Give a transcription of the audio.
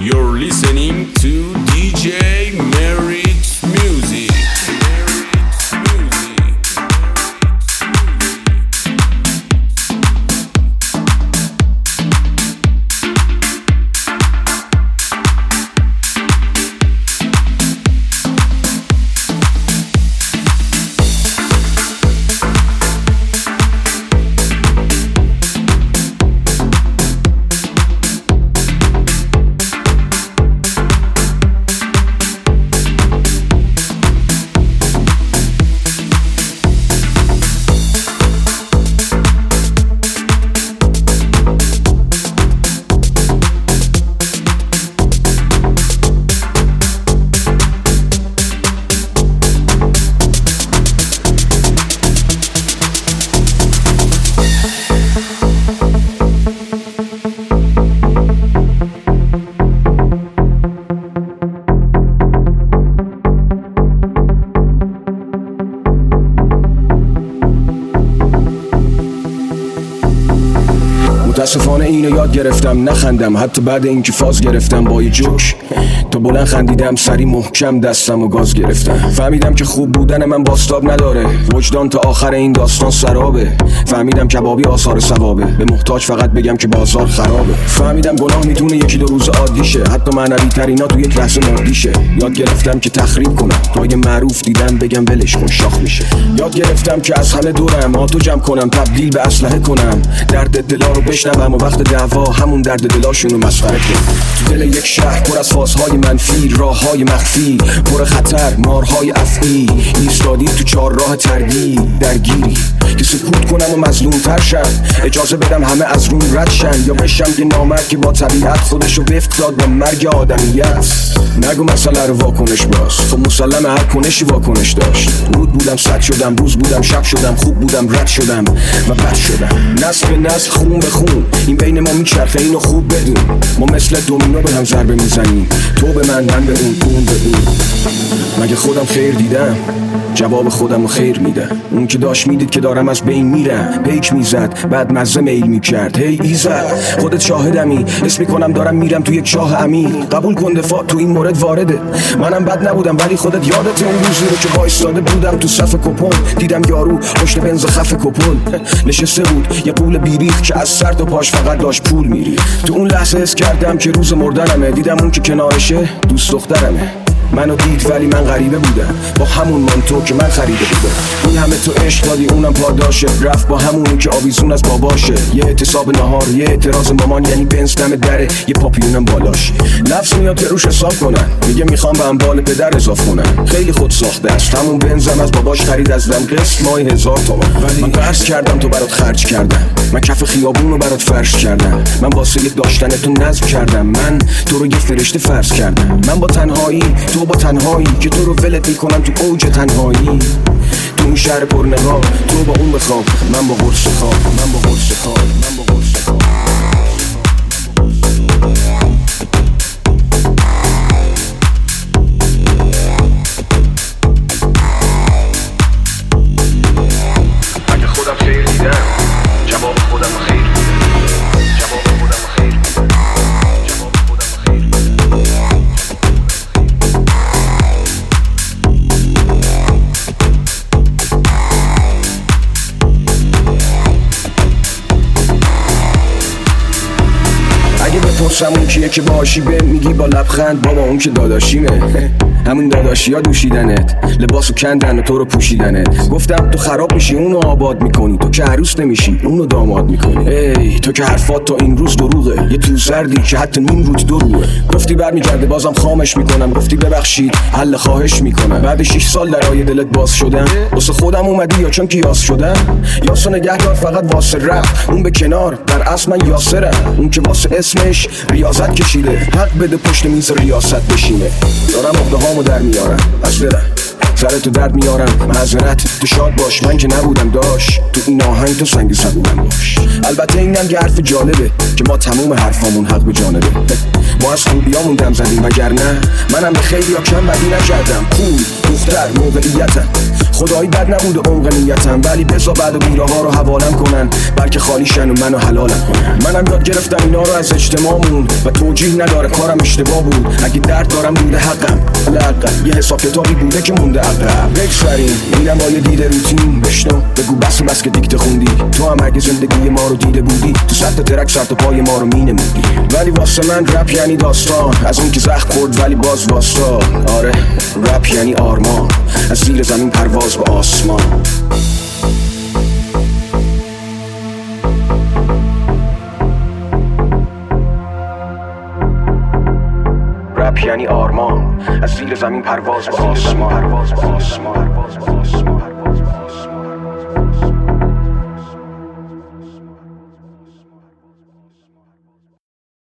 You're listening to DJ Merit Music. متاسفانه اینو یاد گرفتم نخندم، حتی بعد اینکه فاز گرفتم با یه جوک تا بلند خندیدم، سری محکم دستم و گاز گرفتم. فهمیدم که خوب بودن من باستاب نداره، وجدان تا آخر این داستان سرابه. فهمیدم کبابی آثار ثوابه، به محتاج فقط بگم که بازار خرابه. فهمیدم گناه میتونه یکی دو روز عادیشه، حتی معنوی ترینا تو یک لحظه مادیشه. یاد گرفتم که تخریب کنم تا یه معروف دیدم بگم ولش کن شاخ میشه. یاد گرفتم که از همه دورم آتو جمع کنم، تبدیل به اسلحه کنم، درد دلا رو بشنوم و وقت دعوا همون درد دلاشونو مسخره کنم. تو دل یک شهر پر از فازهای منفی، راههای مخفی پر خطر، مارهای افعی، ایستادی تو چهارراه ترگی درگیری که سکوت کنم و مظلوم تر شم، اجازه بدم همه از روم رد شن، یا بشم یه نامرد که با طبیعت خودشو وفق داد با مرگ آدمیت. نگو مسئله رو واکنش باز، خب مسلمه هر کنشی واکنش داشت. رود بودم صد شدم، روز بودم شب شدم، خوب بودم رد شدم و بد شدم. نسل به نسل خون به خون این بین ما میچرخه، اینو خوب بدون. ما مثل دومینو به هم ضربه میزنیم، تو به من به اون به اون. مگه خودم خیر دیدم؟ جواب خودم رو خیر میدم. اون که داشت میدید که دارم از بین میرم، پیک میزد بعد مزه میل میکرد. هی ایزد خودت شاهدمی، اسم میکنم دارم میرم تو یک چاه عمیق. قبول کن دفاع تو این مورد وارده، منم بد نبودم ولی خودت یادت اون روزی رو که وایساده بودم تو صف کپون، دیدم یارو پشت بنز خف کپون نشسته بود، یه پول بیریخ که از سر تا پاش فقط داشت پول میری. تو اون لحظه حس کردم که روز مردنمه، دیدم اون که کنارشه دوست دخترمه. منو دید ولی من غریبه بودم، با همون مانتو که من خریده بودم. این همه تو عشق دادی اونم پاداشه، رفت با همونی که آویزون از باباشه. یه اعتصاب نهار، یه اعتراض مامان، یعنی بنز دم دره، یه پاپیونم بالاش. نفس میاد که روش حساب کنن، میگه میخوام به اموال پدر اضاف کنن. خیلی خود ساخته است، همون بنزم از باباش خرید از دم قسط ماهی 1000 تومان. ولی من قرض کردم تو برات خرج کردم، من کف خیابونو برات فرش کردم، من واسه یک داشتن تو نظم کردم، من تو رو یه فرشته فرض کردم. من با تنهایی تو با تنهایی که تو رو ولت میکنم تو اوج تنهایی. تو این شهر پرنقاب تو با اون بخواب، من با قرص خواب، من با قرص خواب، من با قرص خواب. اگه خودم خیر دیدم، جواب خودم خیر میدم، جواب خودم خیر میدم، جواب خودم خیر میدم. بپرسم اون کیه که باشی به میگی با لبخند بابا اون که داداشیمه. همون داداشی ها دوشیدنت، لباسو کندن و تو رو پوشیدنت. گفتم تو خراب میشی اونو آباد میکنی، تو که عروس نمیشی اونو داماد میکنی. ای تو که حرفات تا این روز دروغه، یه تو زردی که حتی نیم روت دروغه. گفتی برمیگرده بازم خامش میکنم، گفتی ببخشید حل خواهش میکنم. بعد 6 سال درای دلت باز شدم، واسه خودم اومدی یا چون که یاس شدم؟ یاسو نگهدار فقط واسه رپ، اون به کنار در اصل من یاسرم. اون که واسه اسمش ریاضت کشیده، حق بده پشت میز ریاست بشینه. دارم عقده‌هامو در میارم از دلم، سرتو درد میارم معذرت تو شاد باش من که نبودم داش تو این آهنگ تو سنگ صبورم باش. البته اینم که حرف جالبه که ما تموم حرفامون حق به جانبه. ما از خوبیامون دم زدیم وگرنه منم به خیلی ها کم بدی نکردم. پول دختر موقعیتم خدایی بد نبوده عمق نیتم، ولی بزا بعد و بیره ها رو حوالم کنن بلکه خالیشن و منو حلالم کنن. منم یاد گرفتم اینا رو از اجتماعمون و توجیه نداره کارم اشتباه بود. اگه درد دارم بوده حقم لقم، یه حساب کتابی بوده که مونده عقب. بگذاریم اینم با یه دیده روتین بشنو بگو بس که دیکته خوندی. تو هم اگه زندگی ما رو دیده بودی تو سر تا ترک سر تا پای ما رو مینمودی. ولی واسه من رپ یعنی داستان از اون که زخم خورد ولی باز واستا. آره رپ یعنی آرمان از زیر زمین پرواز به آسمان. رپ یعنی آرمان از زیر زمین پرواز به آسمان.